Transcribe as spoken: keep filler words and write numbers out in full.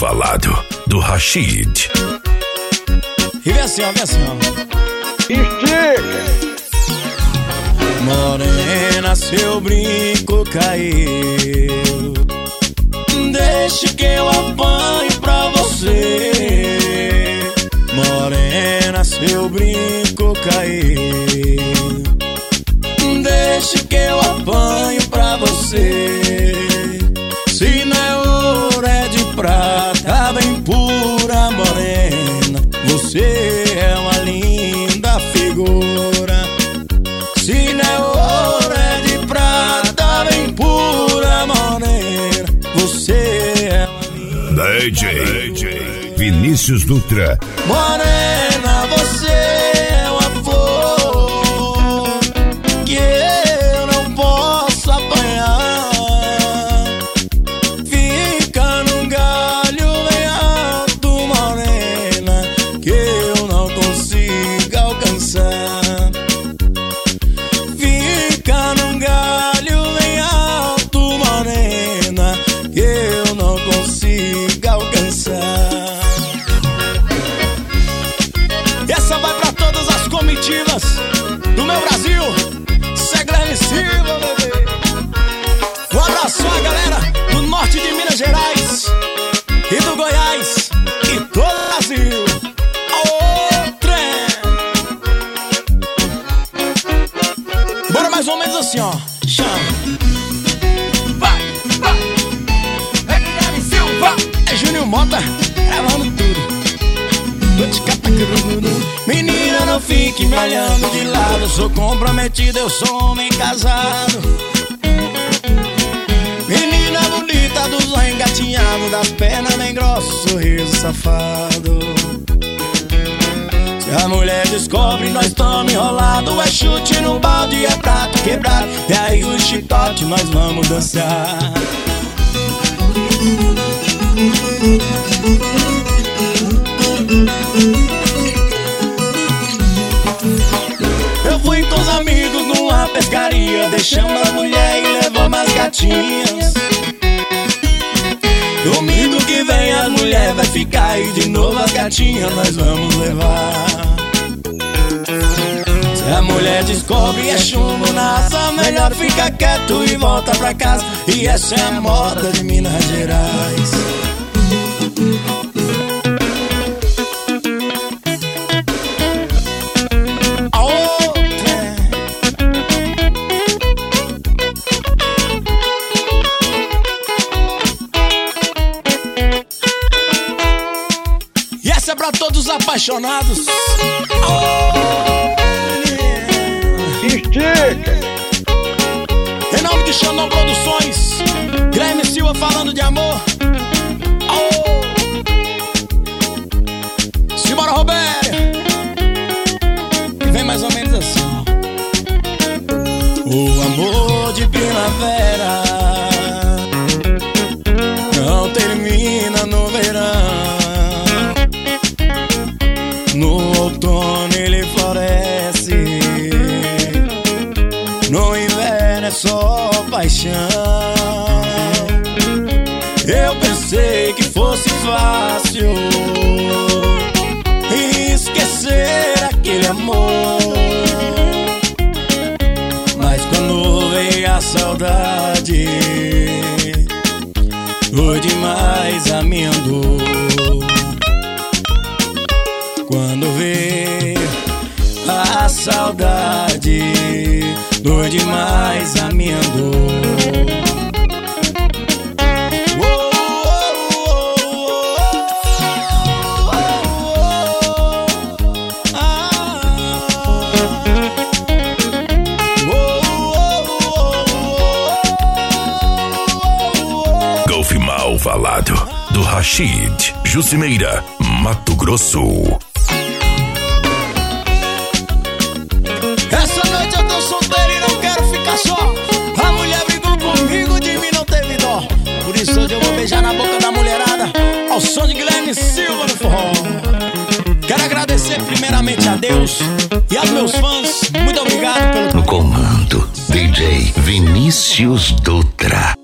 Falado, do Rashid. E vem assim, ó, vem assim, ó. Estica! Morena, seu brinco caiu, deixe que eu apanhe pra você. Morena, seu brinco caiu, deixe que eu apanhe pra você. Se não é ouro, é de prata, bem pura, morena, você é uma linda figura. Se não é ouro, é de prata, bem pura, morena, você é uma linda D J, D J Vinícius Dutra. Morena, você é uma flor que eu não posso apanhar. Fica num galho bem alto, morena, que eu não consigo alcançar. Fica num galho bem alto, morena, que eu não consigo alcançar. E essa vai pra todas as comitivas do meu Brasil. Segrene Silva, bebê. Um abraço à galera do norte de Minas Gerais e do Goiás e todo o Brasil. Aô, trem! Bora mais ou menos assim, ó. Chama. Vai, vai. Segrene Silva. É Júnior Mota gravando tudo. Menina, não fique me olhando de lado, eu sou comprometido, eu sou homem casado. Menina bonita, dos olhos engatinhados, das pernas bem grossas, sorriso safado. Se a mulher descobre, nós tamo enrolado, é chute no balde, é prato quebrado, e aí o chicote nós vamos dançar. Eu fui com os amigos numa pescaria, deixamos a mulher e levamos as gatinhas. Domingo que vem a mulher vai ficar e de novo as gatinhas nós vamos levar. Se a mulher descobre é chumbo na asa, melhor ficar quieto e volta pra casa. E essa é a moda de Minas Gerais. Essa é pra todos os apaixonados. Oh, Estica! em nome de Xandão Produções, Guilherme Silva falando de amor. Oh, simbora, Roberto. E vem mais ou menos assim, ó. O amor de primavera não termina no verão. No outono ele floresce, no inverno é só paixão. Eu pensei que fosse fácil esquecer aquele amor, mas quando veio a saudade, foi demais a minha dor. Quando veio a saudade, dói demais a minha dor. Golf Mal Falado, do Rashid, Jucimeira, Mato Grosso. Essa noite eu tô solteiro e não quero ficar só. A mulher brigou comigo, de mim não teve dó. Por isso hoje eu vou beijar na boca da mulherada, ao som de Guilherme Silva no forró. Quero agradecer primeiramente a Deus e aos meus fãs. Muito obrigado pelo... No comando, D J Vinícius Dutra.